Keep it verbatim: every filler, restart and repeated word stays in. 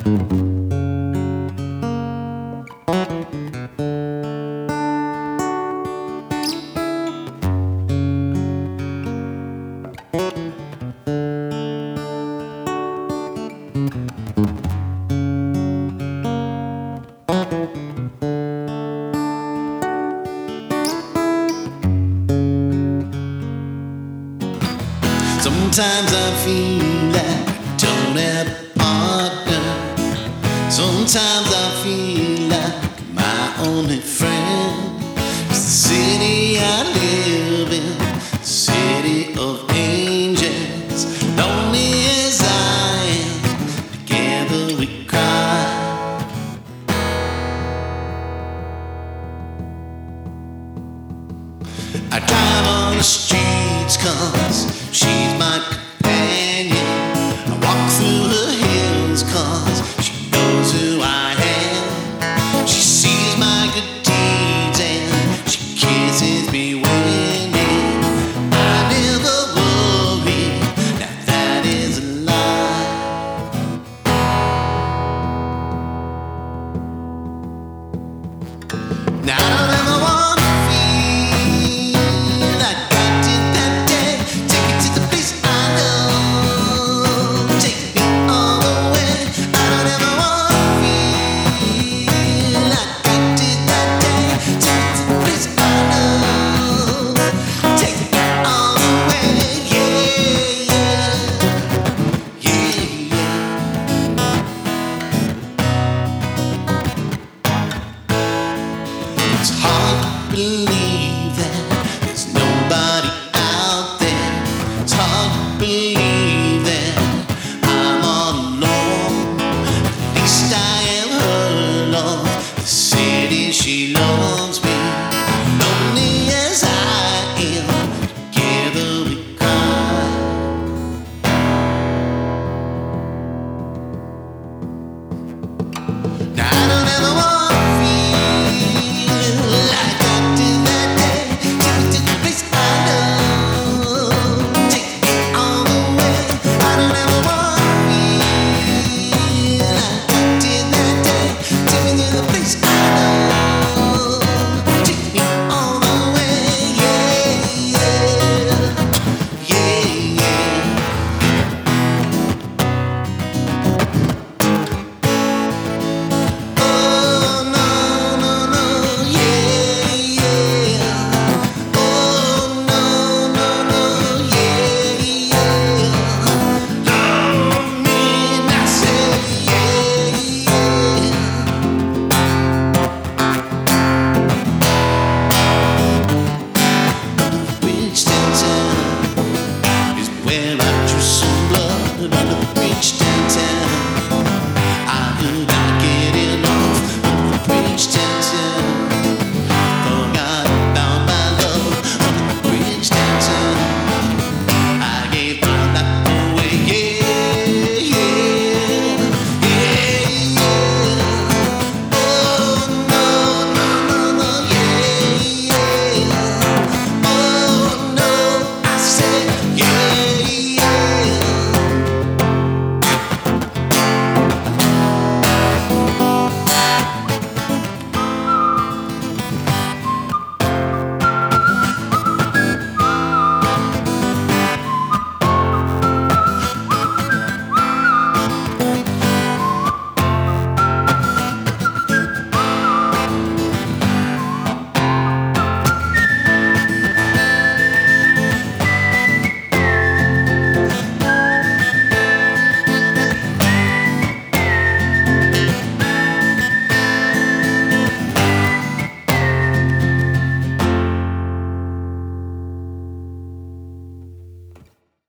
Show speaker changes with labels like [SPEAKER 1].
[SPEAKER 1] Sometimes I feel like I don't have a partner. Sometimes I feel like my only friend is the city I live in, the city of angels. Lonely as I am, together we cry. I drive on the streets 'cause she's my companion. I walk through the hills 'cause she knows who I am. She sees my good deeds and she kisses me winning. I never worry, now that is a lie. Now I don't ever wanna feel like I did that day. Take me to the place I know. Take me all the way. I don't ever wanna feel like I did that day. Take me to the place I know. Take me all the way. Yeah, yeah, yeah, yeah. It's hard to believe that there's nobody out there. It's hard to believe that I'm all alone. At least I am her love. The city she loves me. Lonely as I am, together we cry. Now I don't ever wanna feel like I did that day. Take me to the place I know. Take me all the way. I don't ever wanna feel like I did that day. Take me to the place I know. Take me all the way. Yeah, yeah, yeah, yeah. Oh no, no, no, yeah, yeah. Oh no, no, no, yeah, yeah. Love me and I say yeah, yeah. Bridge downtown is where I drew some blood. Under the bridge downtown